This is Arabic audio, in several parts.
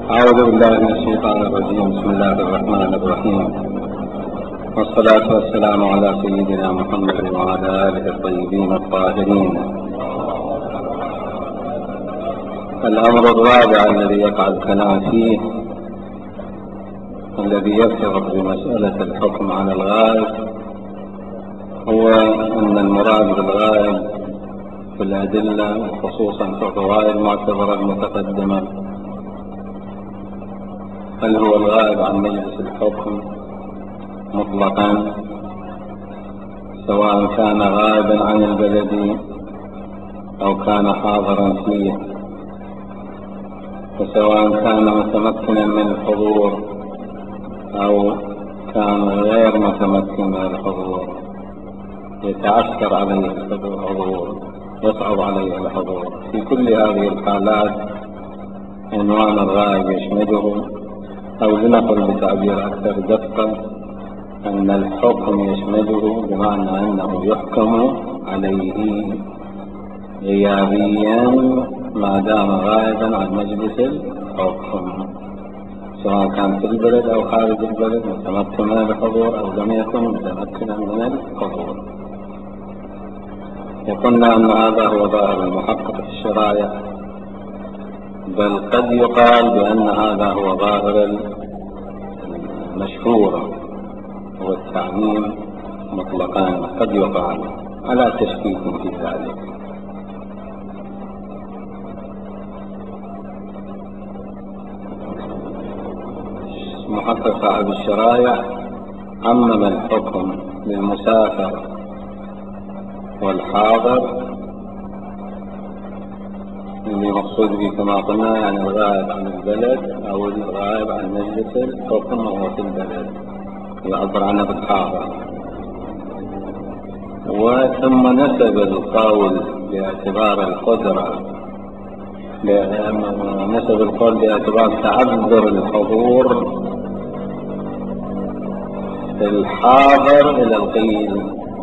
أعوذ بالله من الشيطان الرجيم. بسم الله الرحمن الرحيم، والصلاة والسلام على سيدنا محمد وعلى آله الطيبين الطاهرين. الأمر الرابع الذي يقع الكلام فيه، الذي يرتبط بمسألة الحكم على الغائب، هو أن المراد بالغائب في الأدلة وخصوصا في الظواهر المعتبرة المتقدمة، هل هو الغائب عن مجلس الحكم مطلقا، سواء كان غائبا عن البلد أو كان حاضرا فيه، وسواء كان متمكنا من الحضور أو كان غير متمكن من الحضور، يتعثر عليه الحضور، يصعب عليه الحضور. في كل هذه الحالات عنوان الغائب يشمله، أو لنقل بتعبير أكثر دقة أن الحكم يشمله، بمعنى أنه يحكم عليه غيابيا ما دام غائبا عن مجلس الحكم، سواء كان في البلد أو خارج البلد، متمكن من الحضور أو لم يكن متمكنا من الحضور. وقلنا أن هذا هو ظاهر المحقق في الشرائع، بل قد يقال بأن هذا هو ظاهر المشهور، هو التعميم مطلقا، قد يقال على تشكيك في ذلك. محقق صاحب الشرائع عمم الحكم للمسافر والحاضر، اللي مقصود به كما قلنا يعني الغائب عن البلد أو الغائب عن مجلس الحكم وهو في البلد، يعبر عنه بالحاضر. وثم نسب القول باعتبار القدرة، نسب القول باعتبار تعذر الحضور في الحاضر إلى القيل.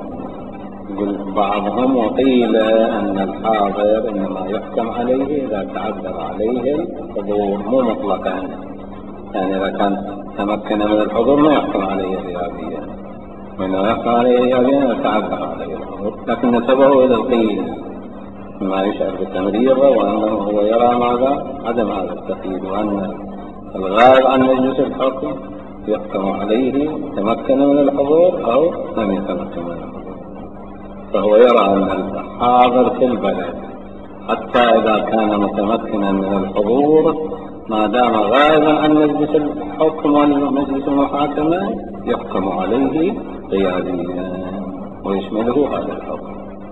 بعضهم وقيل أن الحاضر إنما يحكم عليه إذا تعذر عليه الحضور، مو مطلقا، يعني إذا كان تمكن من الحضور ما يحكم عليه غيابيا، وإنما يحكم عليه غيابيا إذا تعذر عليه الحضور. لكن نسبه إلى القيل ما يشعر بالتمريض، وأنه هو يرى ماذا؟ عدم هذا التقييد، وأن الغائب عن مجلس الحكم يحكم عليه تمكن من الحضور أو لم يتمكن من الحضور. فهو يرى أن الحاضر في البلد حتى إذا كان متمكنا من الحضور ما دام غائبا عن مجلس الحكم ومجلس المحاكمة يحكم عليه غيابيا ويشمله هذا الحكم،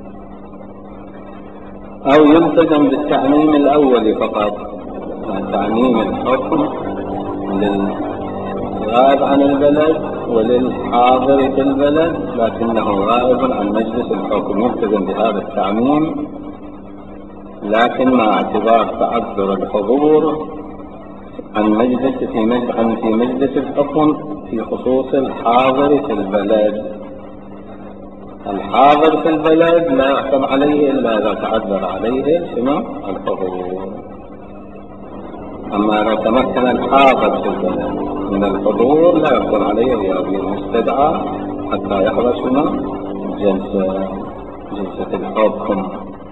أو يلتزم بالتعميم الأول فقط، تعميم الحكم للغائب عن البلد وللحاضر في البلد لكنه غائب عن مجلس الحكم، يلتزم بهذا التعميم، لكن مع اعتبار تعذر الحضور عن في مجلس الحكم في خصوص الحاضر في البلد. الحاضر في البلد لا يحكم عليه إلا إذا تعذر عليه الحضور. أما إذا تمكن الحاضر في البلد من الحضور لا يحكم عليه غيابيا، مستدعى حتى يحضر جلسة الحكم.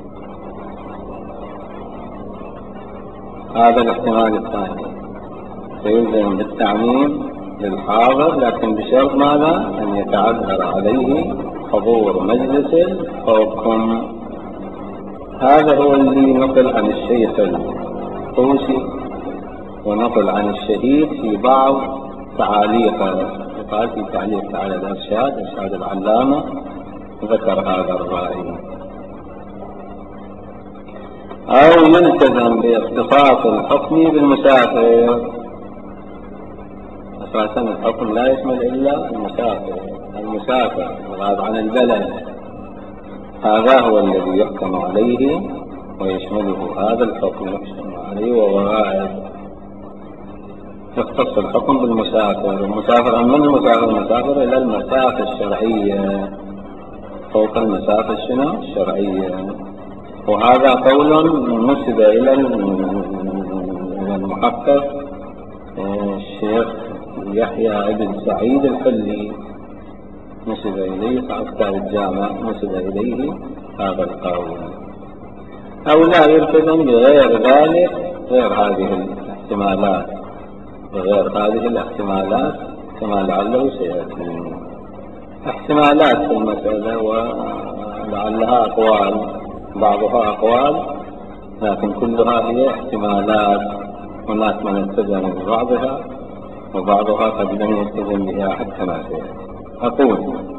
هذا الاحتمال الثاني، فيلزم بالتعميم للحاضر لكن بشرط ماذا؟ أن يتعذر عليه حضور مجلس الحكم. هذا هو الذي نقل عن الشيخ الطوسي ونقل عن الشهيد في بعض تعاليقه، وقال في تعليق على الإرشاد، إرشاد العلامة، ذكر هذا الرأي. أو يلتزم باختصاص الحكم بالمسافر، أساسا الحكم لا يشمل إلا المسافر الغائب عن البلد، هذا هو الذي يحكم عليه ويشمله هذا الحكم، يحكم عليه وهو غائب. يختص الحكم بالمسافر. المسافر من المسافر إلى المسافة الشرعية، فوق المسافة الشرعية. وهذا قول نسب إلى المحقق الشيخ يحيى بن سعيد الحلي نسب إليه أستاذ الجامعة نسب إليه هذا القول، أو لا يلتزم بغير ذلك، غير هذه الاحتمالات، بغير هذه الاحتمالات كما لعله سيأتي. احتمالات في المسألة ولعلها أقوال، بعضها أقوال لكن كلها هي احتمالات. هناك من التزم ببعضها وبعضها قد لم يلتزم بها حتى ما سيأتي. أقول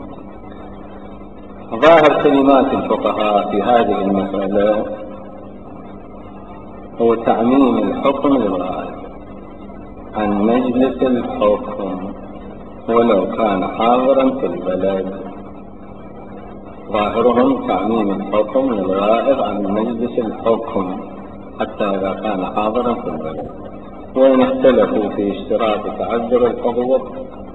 ظاهر كلمات الفقهاء في هذه المسألة هو تعميم الحكم للغائب عن مجلس الحكم ولو كان حاضرا في البلد. ظاهرهم تعميم الحكم للغائب عن مجلس الحكم حتى إذا كان حاضرا في البلد، وإن اختلفوا في اشتراط تعذر الحضور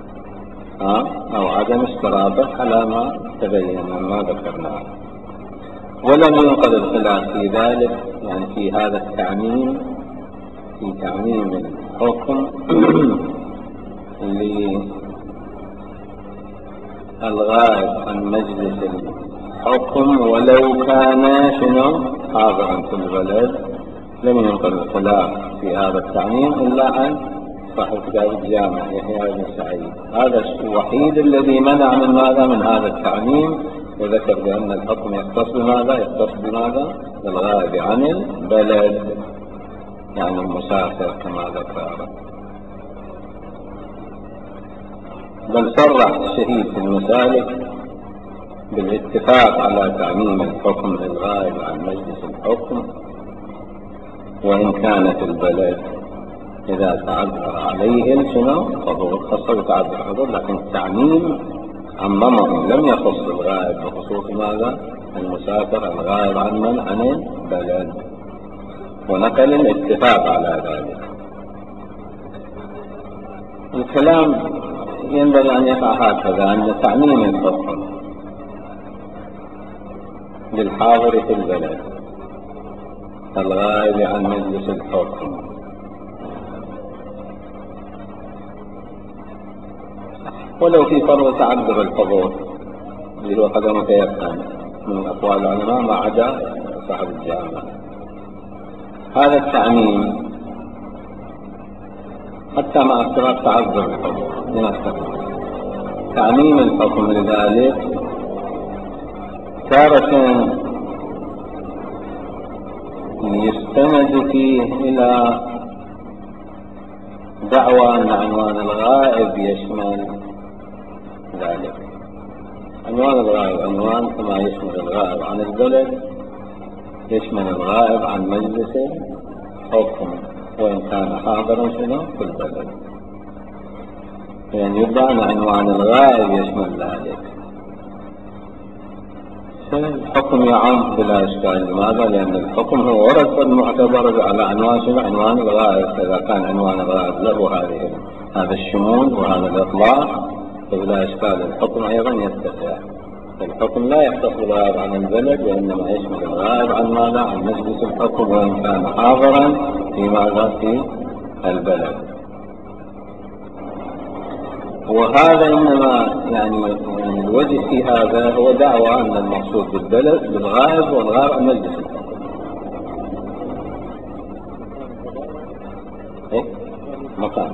أو عدم اشتراطه على ما تبين ما ذكرناه. ولم ينقل الخلاف في ذلك، يعني في هذا التعميم، في تعميم الحكم للغائب عن مجلس الحكم ولو كان حاضرا في البلد. لم ينقل الخلاف في هذا التعميم إلا عن صاحب كتاب الجامع يحيى بن سعيد، هذا الوحيد الذي منع من ماذا؟ من هذا التعميم، وذكر بأن الحكم يختص بماذا؟ يختص بماذا؟ بالغائب عن البلد، يعني المسافر كما ذكر. بل صرح الشهيد في المسالك بالاتفاق على تعميم الحكم للغائب عن مجلس الحكم وإن كان في البلد إذا تعذر عليه الحضور، خاصة تعذر الحضور، لكن التعميم عممهم، لم يخص الغائب بخصوص ماذا؟ المسافر الغائب عن من؟ عن البلد، ونقل الاتفاق على ذلك. الكلام ينبغي أن يقع هكذا، أن تعميم الحكم للحاضر في البلد الغائب عن مجلس الحكم ولو في فرض تعذر الحضور اللي هو قد متيقن من أقوال العلماء ما عدا صاحب الجامع، هذا التعميم حتى مع اشتراط تعذر الحضور لنفسه، تعميم الحكم لذلك تارة يستند فيه إلى دعوى أن عنوان الغائب يشمل ذلك. عنوان الغائب عنوان كما يشمل الغائب عن البلد يشمل الغائب عن مجلس الحكم وإن كان حاضرا في البلد، يعني يبدأ أن عنوان الغائب يشمل ذلك. الحكم يعم بلا إشكال. لماذا؟ لأن الحكم هو ورد المعتبر على عنوان عنوان الغائب، فإذا كان عنوان الغائب له هذا الشمول وهذا الإطلاق فبلا إشكال الحكم أيضا يتسع. الحكم لا يختص بالغائب عن البلد وإنما يشمل الغائب عن ماذا؟ عن مجلس الحكم وإن كان حاضرا في ماذا؟ في البلد. وهذا إنما يعني الوجه في هذا هو دعوى أن المقصود بالبلد بالغائب والغائب عن مجلس الحكم. مكان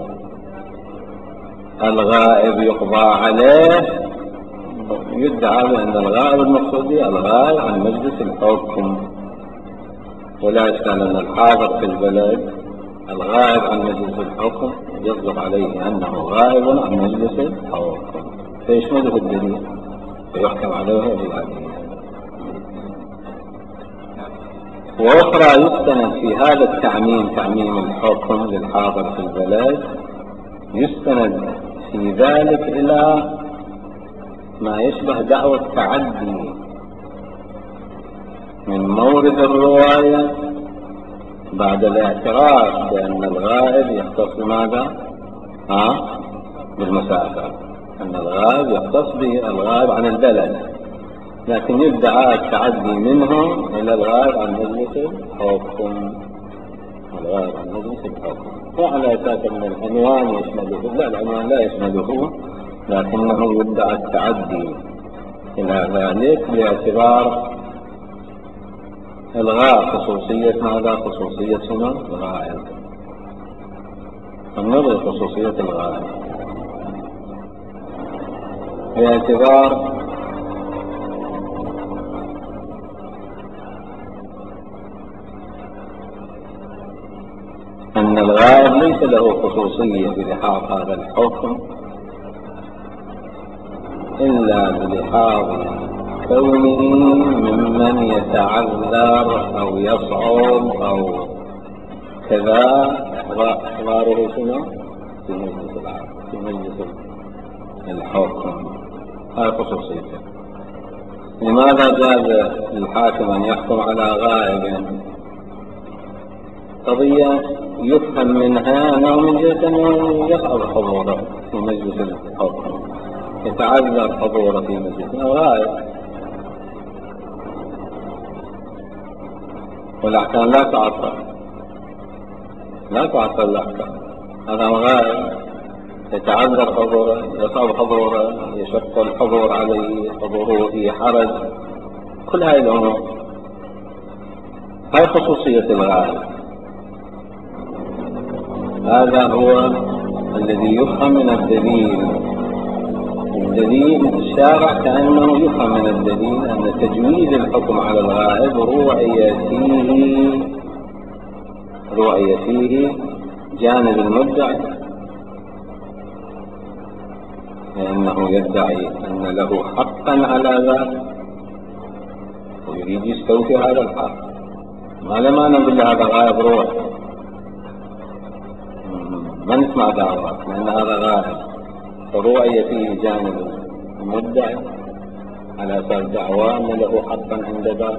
الغائب يقضى عليه، يدعى بأن الغائب المقصود الغائب عن مجلس الحكم، ولا إشكال أن الحاضر في البلد الغائب عن مجلس الحكم يصدق عليه أنه غائب عن مجلس الحكم فيشمله الدليل فيحكم عليه بالعدل. وأخرى يستند في هذا التعميم تعميم الحكم للحاضر في البلد، يستند في ذلك إلى ما يشبه دعوة التعدي من مورد الرواية بعد الاعتراف بأن الغائب يختص بماذا؟ بالمسافر، أن الغائب يختص به الغائب عن البلد، لكن يدعى التعدي منه إلى الغائب عن مجلس الحكم. الغائب عن مجلس الحكم، وعلى أساس أن العنوان يشمله. لا، العنوان لا يشمله، لكنه يدعى التعدي إلى ذلك باعتبار إلغاء خصوصية ماذا؟ خصوصية شنو؟ الغائب. النظر خصوصية الغائب باعتبار أن الغائب ليس له خصوصية بلحاظ هذا الحكم إلا بلحاظ كونه ممن يتعذر أو يصعب أو كذا إحضاره شنو؟ في مجلس الحكم. هذه خصوصيته. لماذا جاز للحاكم أن يحكم على غائب؟ قضية يفهم منها أنه من جهة أنه يصعب حضوره في مجلس الحكم، يتعذر حضوره في مجلس الغائب، والأحكام لا تعطل الأحكام. هذا غائب يتعذر حضوره، يصعب حضوره، يشق الحضور عليه، حضوره في حرج، كل هذه الأمور. هاي خصوصية الغائب. هذا هو الذي يفهم من الدليل. الشارع كأنه يفهم من الدليل أن تجويز الحكم على الغائب رؤية فيه جانب المدعي، لأنه يدعي أن له حقا على ذلك ويريد يستوفي هذا الحق. ما نقول له هذا غائب روح، ما نسمع دعوات، لأن هذا غائب. فرؤية فيه جانب المدعي على أساس دعوة أن له حقا عند ذلك،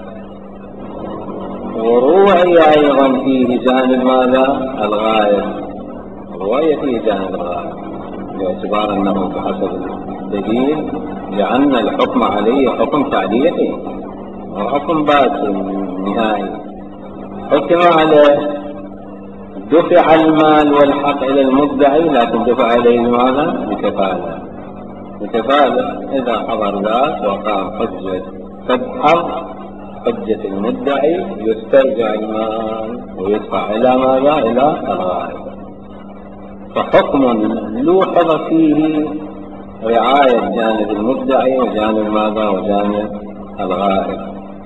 ورؤية أيضا فيه جانب ماذا؟ الغائب. رؤية فيه جانب الغائب باعتبار أنه بحسب الدليل لأن الحكم عليه حكم تعليقي وحكم باسل نهائي. حكم عليه، دفع المال والحق إلى المدعي، لكن دفع عليه ماذا؟ بكفالة. إذا حضر ذاك وقام تدحض حجة المدعي يسترجع المال ويدفع إلى ماذا؟ إلى الغائب. فحكم لوحظ فيه رعاية جانب المدعي وجانب ماذا؟ وجانب الغائب.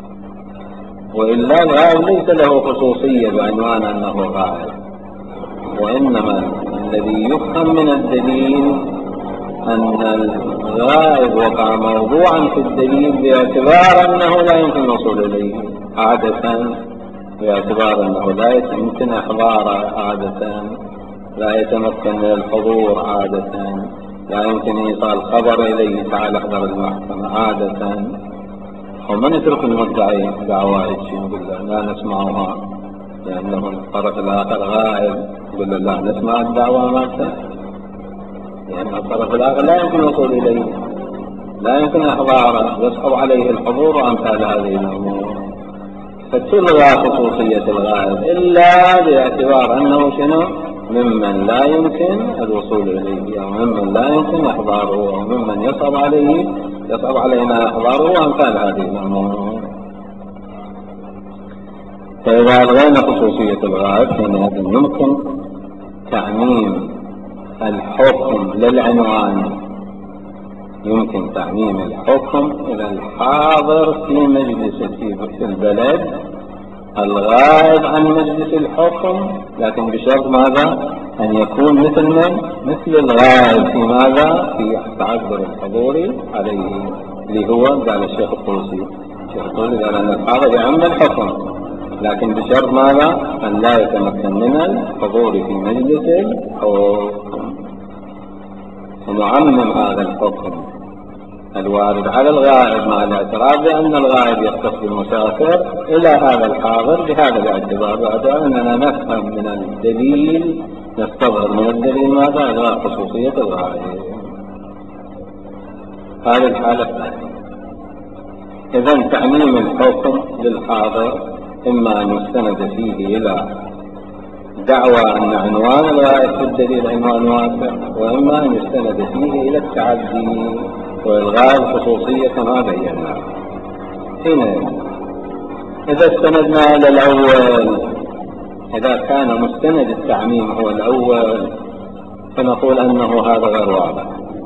وإلا الغائب ليس له خصوصية بعنوان أنه غائب، وإنما الذي يفهم من الدليل أن الغائب وقع موضوعا في الدليل باعتبار أنه لا يمكن الوصول إليه عادة، باعتبار أنه لا يمكن إحضاره عادة، لا يتمكن من الحضور عادة، لا يمكن إيصال خبر إليه تعال احضر المحكمة عادة. ومن يترك المدعي دعوى يقول له لا نسمعها لأنه الطرف الآخر غائب، يقول له لا نسمع الدعوى مالته، لأن الطرف الآخر لا يمكن الوصول إليه، لا يمكن إحضاره، يصعب عليه الحضور وأمثال هذه الأمور. فتلغى خصوصية الغائب إلا باعتبار أنه شنو؟ ممن لا يمكن الوصول إليه، أو ممن لا يمكن إحضاره، أو ممن يصعب علينا إحضاره وأمثال هذه الأمور. فإذا ألغينا خصوصية الغائب حينئذ يمكن تعميم الحكم للعنوان، يمكن تعميم الحكم إلى الحاضر في مجلس في البلد الغائب عن مجلس الحكم، لكن بشرط ماذا؟ أن يكون مثل الغائب في ماذا؟ في تعذر الحضور عليه، اللي هو قال الشيخ الطوسي. قال أن الحاضر يعم الحكم، لكن بشرط ماذا؟ أن لا يتمكن من الحضور في مجلس الحكم. ونعمم هذا الحكم الوارد على الغائب مع الاعتراف بأن الغائب يختص بالمسافر إلى هذا الحاضر بهذا الاعتبار، بعد أننا نفهم من الدليل، نستظهر من الدليل ماذا؟ إلغاء خصوصية الغائب. هذه الحالة الثانية. إذن تعميم الحكم للحاضر إما أن يستند فيه إلى دعوى أن عنوان الغائب في الدليل عنوان واسع، وإما أن يستند فيه إلى التعدي وإلغاء الخصوصية كما بينا. هنا إذا استندنا إلى الأول، إذا كان مستند التعميم هو الأول فنقول أنه هذا غير واضح.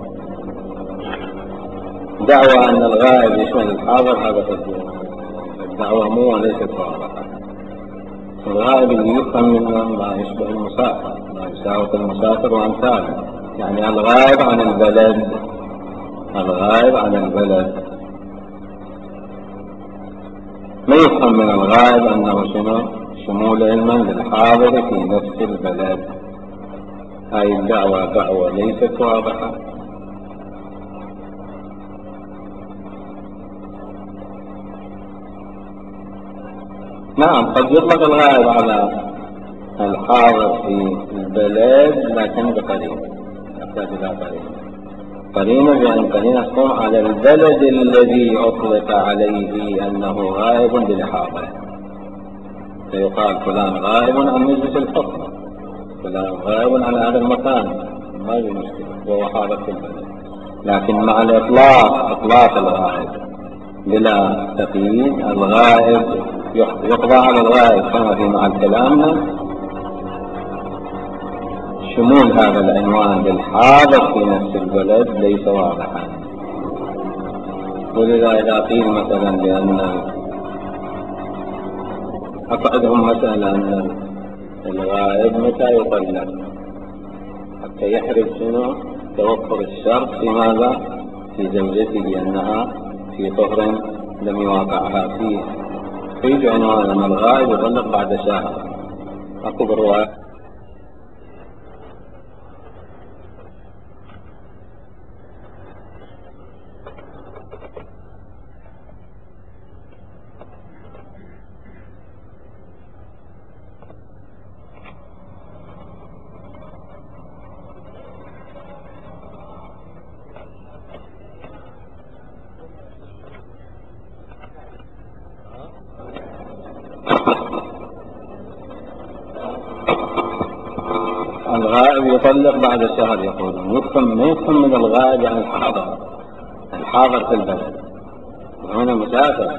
دعوى أن الغائب يشمل الحاضر هذا الدعوى مو وليست واضحة. الغائب اللي يفهم منه ما يشبه المسافر، ما يساوي المسافر وأمثاله، يعني الغائب عن البلد، الغائب عن البلد. ما يفهم من الغائب أنه شمول علما للحاضر في نفس البلد. هاي الدعوة دعوة ليست واضحة. نعم، قد يطلق الغائب على الحاضر في البلد لكن بقرينة، يحتاج إلى قرينة بأن قرينة تقوم على البلد الذي أطلق عليه أنه غائب للحاضر، فيقال فلان غائب عن مجلس الحكم، فلان غائب عن هذا المكان، ما في مشكلة وهو حاضر في البلد. لكن مع إطلاق الغائب بلا تقييد، الغائب يقضى على الغائب كما في مع كلامنا شمول هذا العنوان للحاضر في نفس البلد ليس واضحا. ولذا إذا قيل مثلا بأن أقعدهم مسألة أن الغائب متى يطلق حتى يحرز توفر الشرط في ماذا؟ في زوجته أنها في طهر لم يواقعها فيه، فيجي عنوان أن الغائب يطلق بعد شهر. أكو بالرواية الغائب يطلق بعد شهر، يقولون ما يفهم من الغائب عن الحاضر في البلد. وهنا مسافر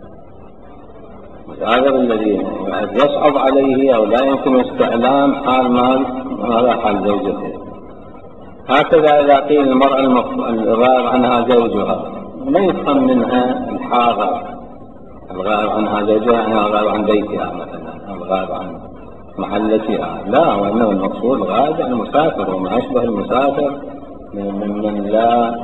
الذي يصعب عليه أو لا يمكن استعلام حال هذا حال زوجته. هكذا إذا قيل المرأة الغائب عنها زوجها، ما يفهم منها الحاضر الغائب عنها زوجها، يعني الغائب عن بيتها مثلا، الغائب عن محلتها، لا، وإنما المقصود غائب عن المسافر وما أشبه المسافر من لا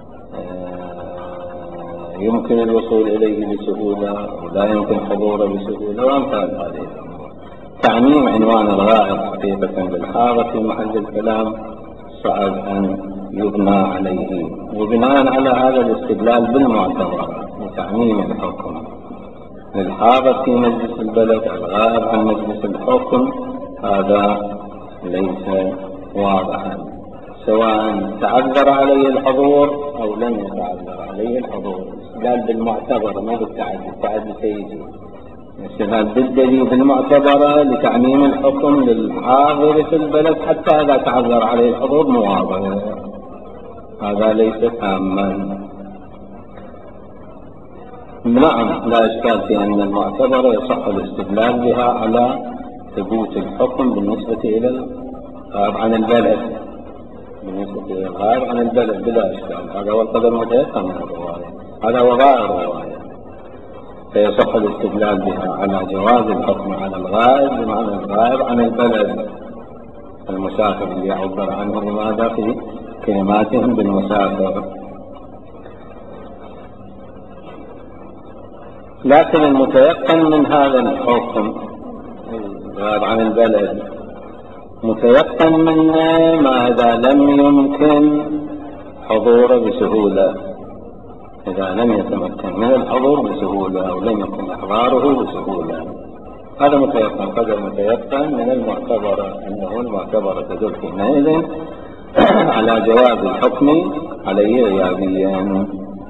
يمكن الوصول إليه بسهولة ولا يمكن حضوره بسهولة وأمثال هذه الأمور. تعميم عنوان الغائب حقيقة بالحاضر في محل الكلام صعب أن يبنى عليه، وبناء على هذا الاستدلال بالمعتبر لتعميم الحكم للحاضر في مجلس البلد الغائب عن مجلس الحكم، هذا ليس واضحا، سواء تعذر عليه الحضور أو لم يتعذر عليه الحضور. الاستدلال بالمعتبر ما بالتعدي، التعدي سيجي. الاستدلال بالدليل بالمعتبر لتعميم الحكم للحاضر في البلد حتى إذا تعذر عليه الحضور مواضع، هذا ليس تاما. نعم، لا إشكال في أن المعتبر يصح الاستدلال بها على ثبوت الحكم بالنسبة إلى الغائب عن البلد، بالنسبة إلى الغائب عن البلد بلا إشكال. هذا هو القدر المتيقن من الرواية، هذا هو ظاهر الرواية، فيصح الاستدلال بها على جواز الحكم على الغائب بمعنى الغائب عن البلد، المسافر اللي يعبر عنه لماذا في كلماتهم بالمسافر. لكن المتيقن من هذا الحكم الغائب عن البلد متيقن منه ما إذا لم يمكن حضوره بسهولة، إذا لم يتمكن من الحضور بسهولة أو لم يكن إحضاره بسهولة، هذا متيقن. قدر متيقن من المعتبرة، أنه المعتبرة تدل حينئذ على جواز الحكم عليه غيابيا.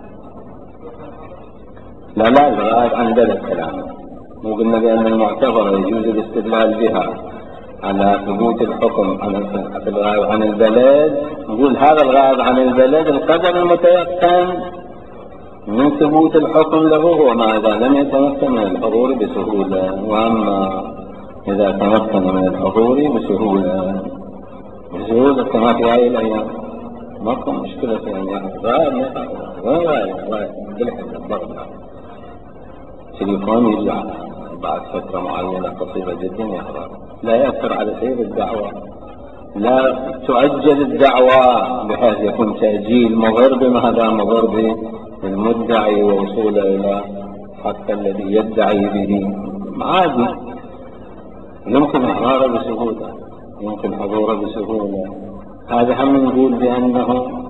لا الغائب عن بلد كلامه، مو قلنا بأن المعتبرة يجوز الاستدلال بها على ثبوت الحكم في الغائب عن البلد، نقول هذا الغائب عن البلد القدر المتيقن من ثبوت الحكم له هو ما إذا لم يتمكن من الحضور بسهولة. وأما إذا تمكن من الحضور بسهولة كما في هذه الأيام ماكو مشكلة في أن يحضر غائب وين غائب بالحد الضغط تليفون يرجع بعد فترة معينة قصيرة جدا يحضر، لا يأثر على سير الدعوة، لا تؤجل الدعوة بحيث يكون تأجيل مضر بماذا؟ مضر بالمدعي ووصوله إلى حق الذي يدعي به. عادي يمكن إحضاره بسهولة، يمكن حضوره بسهولة. هذا هم نقول بأنه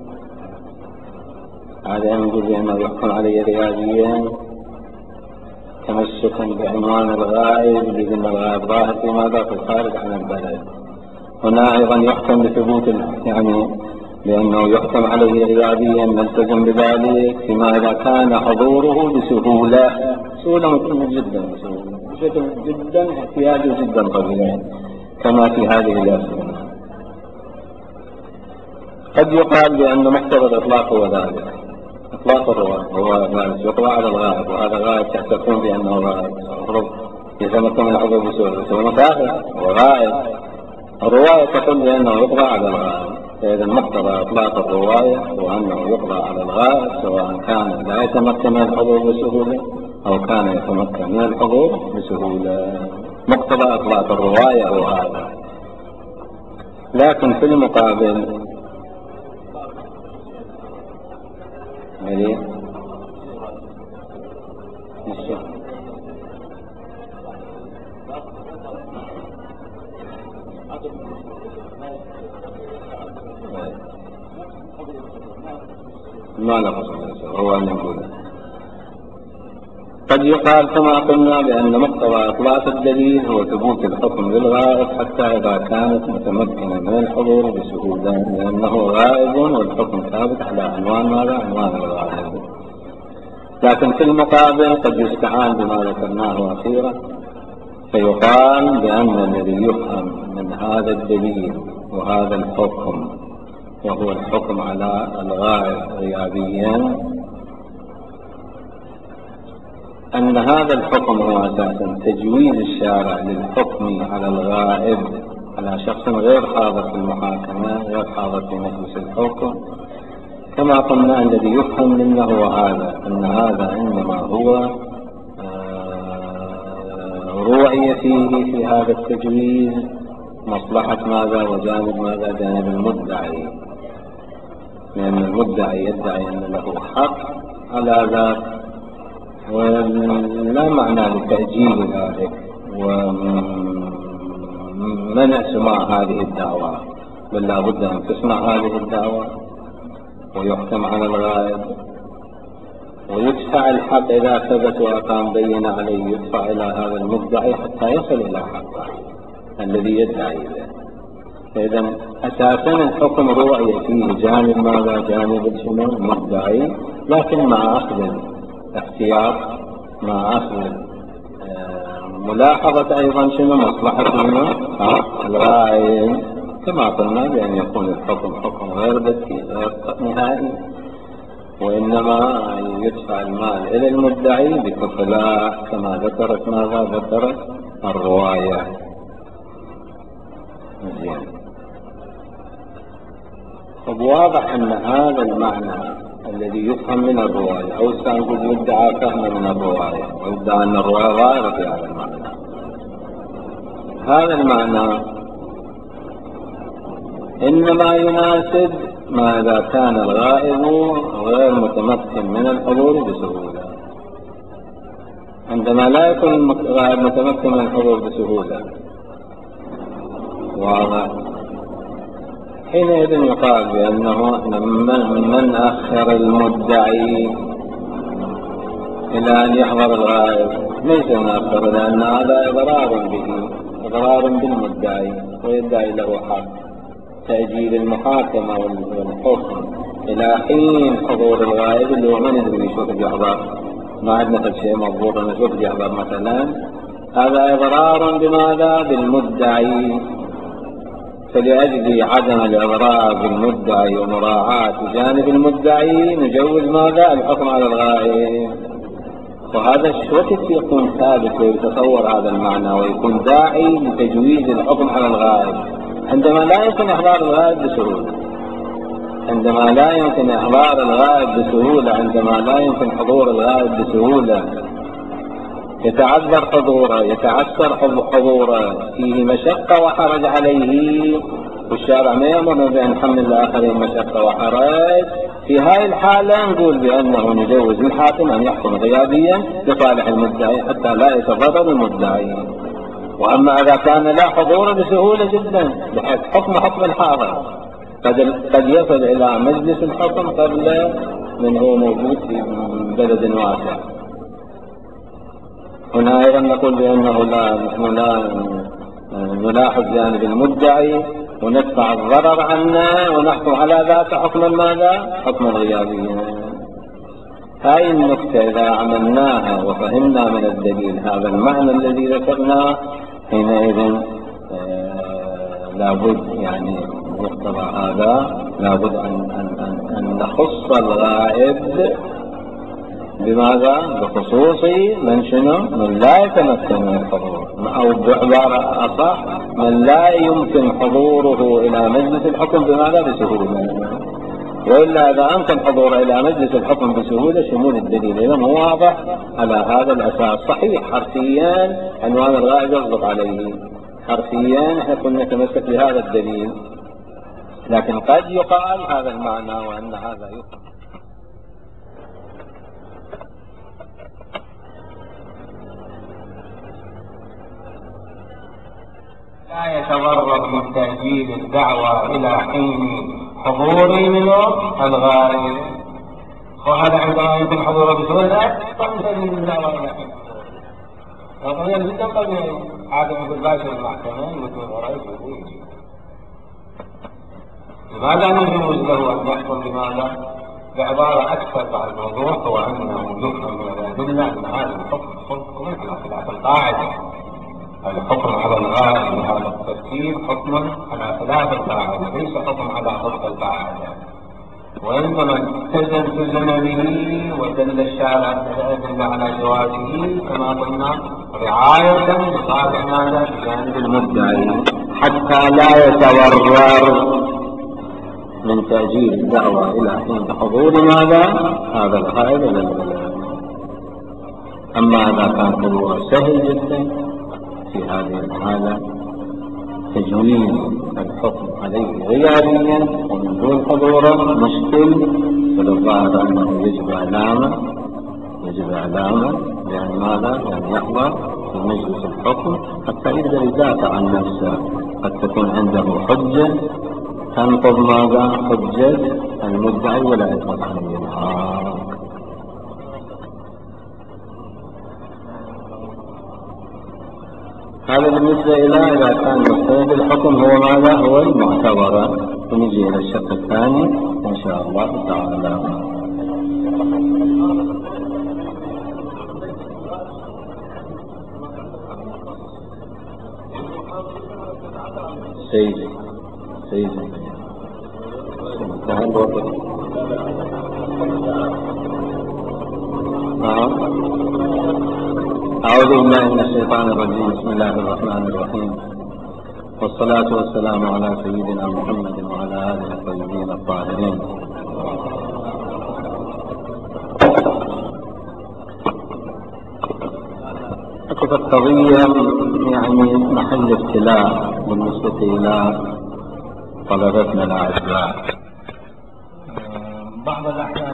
يحكم عليه رياضيا تمسكا بعنوان الغائب، لأن الغائب ظاهر في ماذا؟ في الخارج عن البلد. هنا أيضا يحكم بثبوت لأنه يحكم عليه رياضيا نلتزم بذلك فيما إذا كان حضوره بسهولة ممكن جدا، بشكل جدا احتياجه جدا طبيعي كما في هذه الأسئلة. قد يقال بأن مقتضى الإطلاق هو ذلك، إطلاق الرواية هو ذلك يطلع على الغائب، وهذا غائب تحتكون بأنه غائب يتمكن من الحضور بسهولة مسافر وغائب. الرواية تقول بأنه يقضى على الغائب، فإذا مقتضى إطلاق الرواية هو أنه يقضى على الغائب سواء كان لا يتمكن من الحضور بسهولة أو كان يتمكن من الحضور بسهولة. مقتضى إطلاق الرواية هو هذا. لكن في المقابل ما له هو أن يقول. قد يقال كما قلنا بأن مقتضى إطلاق الدليل هو ثبوت الحكم للغائب حتى إذا كانت متمكنة من الحضور بسهولة، لأنه غائب والحكم ثابت على عنوان ماذا؟ عنوان الغائب. لكن في المقابل قد يستعان بما ذكرناه أخيرا فيقال بأن الذي يفهم من هذا الدليل وهذا الحكم وهو الحكم على الغائب غيابيا أن هذا الحكم هو أساسا تجويز الشارع للحكم على الغائب على شخص غير حاضر في المحاكمة، غير حاضر في مجلس الحكم. كما قلنا الذي يفهم منه هو هذا، أن هذا إنما هو رؤية فيه في هذا التجويز مصلحة ماذا وجانب ماذا؟ جانب المدعي، لأن المدعي يدعي أن له حق على ذلك ولا معنى لتأجيل ذلك ومنع سماع هذه الدعوة، بل لا بد أن تسمع هذه الدعوة ويحكم على الغائب ويدفع الحق إذا ثبت وأقام بينة عليه، يدفع إلى هذا المدعي حتى يصل إلى حقه الذي يدعي له. فإذا أساسا الحكم رؤية فيه جانب ماذا؟ جانب المدعي، لكن مع أخذ الاحتياط، مع أخذ ملاحظة أيضا مصلحة الغائب، كما قلنا بأن يكون الحكم حكم غير بتي غير نهائي، وإنما يدفع المال إلى المدعي بكفلاء كما ذكرت ماذا؟ ذكرت الرواية. واضح أن هذا المعنى الذي يفهم من الرواية أو سنقول يدعى فهم من الرواية ويدعى أن الرواية ظاهرة في هذا المعنى. هذا المعنى إنما يناسب ما إذا كان الغائب غير متمكن من الحضور بسهولة. عندما لا يكون الغائب متمكن من الحضور بسهولة واضح، حينئذ يقال بأنه من أخر المدعي إلى أن يحضر الغائب ليس مؤخر، لأن هذا إضرار به، إضرار بالمدعي ويدعي له حق. تأجيل المحاكمة والحكم إلى حين حضور الغائب اللي هو من يدري شو يحضر، ما عندنا شيء مضبوط أن شو يحضر مثلا، هذا إضرار بماذا؟ بالمدعي فلأجل عدم الإضرار بالمدعي ومراعاة جانب المدعي نجوز ماذا؟ الحكم على الغائب. وهذا وقت يكون ثابت ويتصور هذا المعنى ويكون داعي لتجويز الحكم على الغائب؟ عندما لا يمكن إحضار الغائب بسهولة، عندما لا يمكن إحضار الغائب بسهولة، عندما لا يمكن حضور الغائب بسهولة، يتعذر حضوره، يتعسر حضوره، فيه مشقة وحرج عليه، والشارع ما يأمرنا بأن نحمل الآخرين مشقة وحرج. في هذه الحالة نقول بأنه نجوز الحاكم أن يحكم غيابيا لصالح المدعي حتى لا يتضرر المدعي. وأما إذا كان لا حضور بسهولة جدا بحيث حكم الحاضر قد يصل إلى مجلس الحكم قبل من هو موجود في بلد واسع، هنا أيضا نقول بأنه نحن لا نلاحظ جانب المدعي وندفع الضرر عنا ونحكم على ذاك حكما ماذا؟ حكما غيابيا. هاي النكتة إذا عملناها وفهمنا من الدليل هذا المعنى الذي ذكرناه حينئذ لابد يعني مقتضى هذا لابد أن نخص الغائب بماذا؟ بخصوص من شنو؟ من لا يتمكن من الحضور، أو بعبارة أصح من لا يمكن حضوره إلى مجلس الحكم بماذا؟ بسهولة. وإلا إذا أمكن حضوره إلى مجلس الحكم بسهولة شمول الدليل إذا مو واضح على هذا الأساس. صحيح حرفيا عنوان الغائب يصدق عليه، حرفيا احنا كنا نتمسك بهذا الدليل، لكن قد يقال هذا المعنى وأن هذا يفهم. لا يتضرر من تأجيل الدعوة إلى حين حضور منه الغائب. وهذا عندما يمكن حضوره بسهولة تنتهي الدعوة إلى حين حضوره. قضية جدا قضية عادة يقول باشر المحكمة يقول غرائب يقول لماذا نجوز له أن يحكم بماذا؟ بعبارة أكثر بعد الموضوع هو أنه يفهم من الأدلة أن هذا الحكم على خلاف القاعدة. الحكم على الغائب بهذا الترتيب حكم على خلاف القاعدة، ليس حكم على ضبط القاعدة، وإنما التزم به ودل الشارع بالأدلة على جوازه كما قلنا رعاية لصالح ماذا؟ بجانب المدعي حتى لا يتضرر من تأجيل الدعوة إلى حين حضور ماذا؟ هذا الغائب إلى البلد. أما إذا كان حضوره سهل جدا في هذه الحالة تجويز الحكم عليه غيابيا ومن دون حضوره مشكل، فالظاهر أنه يجب إعلامه لأن ماذا؟ يعني يحضر في مجلس الحكم حتى يقدر يدافع عن نفسه. قد تكون عنده حجة تنقض ماذا؟ حجة المدعي ولا يثبت عليه الحق. هذا بالنسبة إلى إذا كان مستند الحكم هو ماذا؟ هو المعتبر. ونجي إلى الشق الثاني إن شاء الله تعالى. سيدي انتهى الوقت. أعوذ بالله من الشيطان الرجيم. بسم الله الرحمن الرحيم، والصلاة والسلام على سيدنا محمد وعلى آله الطيبين الطاهرين. أكف القضية يعني محل ابتلاء بالنسبة إلى طلبتنا الأعزاء. بعض الأحيان